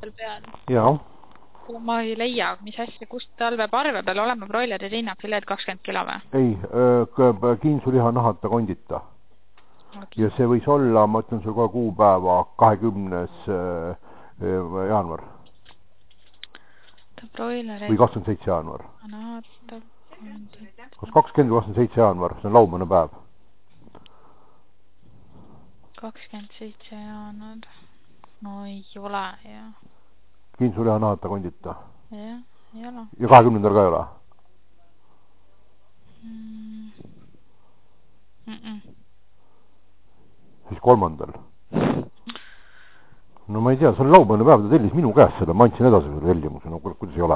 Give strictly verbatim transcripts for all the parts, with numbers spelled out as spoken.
seal peal. Jaa. Ma ei leia, mis asja, kust tal peab arve peal olema broileri rinnafileed kakskümmend kilo või? Ei, kiinsuliha nahata kondita. Okay. Ja see võis olla, ma ütlen sul kohe kuupäeva, kahekümnes jaanuar. Või kakskümmend seitse jaanuar. Nahata kondita. Kas kakskümmend või kakskümmend seitse jaanuar, see on laupäevane päev. kakskümmend seitse jaanuar. No ei ole, jah. Kiinsuliha nahata kondita. Jah, ei ole. Ja kahekümnendal ka ei ole? Mm. Mm-mm. Siis kolmandal. No ma ei tea, see on laupäevane päev, ta tellis minu käest seda, ma andsin edasi selle tellimuse, no kuidas ei ole.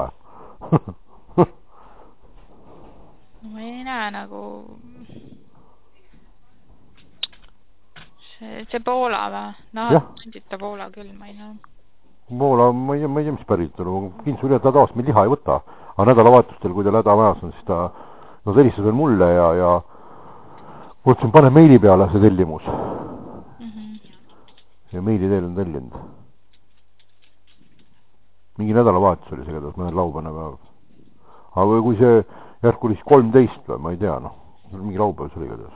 No ma ei näe nagu... See, see Poola või? Nahat kondita Poola küll, ma ei näe. Poola, ma ei tea, ma ei tea, mis päritolu. Kiinsuliha ta tavaliselt meil liha ei võta. Aga nädalavahetustel, kui ta hädamajas on, siis ta no telistas veel mulle ja, ja mõtlesin, pane meili peale see tellimus. Mm -hmm. Ja meili teel on tellinud. Mingi nädalavahetus oli see, et ma olen laupäevane päev. Aga kui see järku oli siis kolmteist või, ma ei tea, noh. Mingi laupäev see oli igatahes.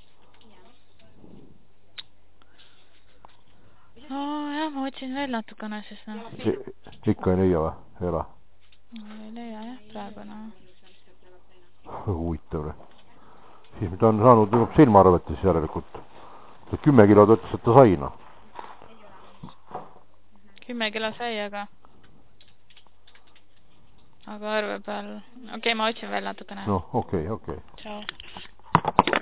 No jah, ma otsin veel natukene, sest noh. Ikka ei leia või? Ei ole? Ei leia jah, praegu noh. Huvitav. Siis ta on saanud silmaarvetis järelikult. Kümme kilo töötas, et ta sai, noh. Kümme kilo sai, aga... Aga arve peal... Okei, okay, ma otsin veel natukene. No, okei, okay, okei. Okay. Ciao.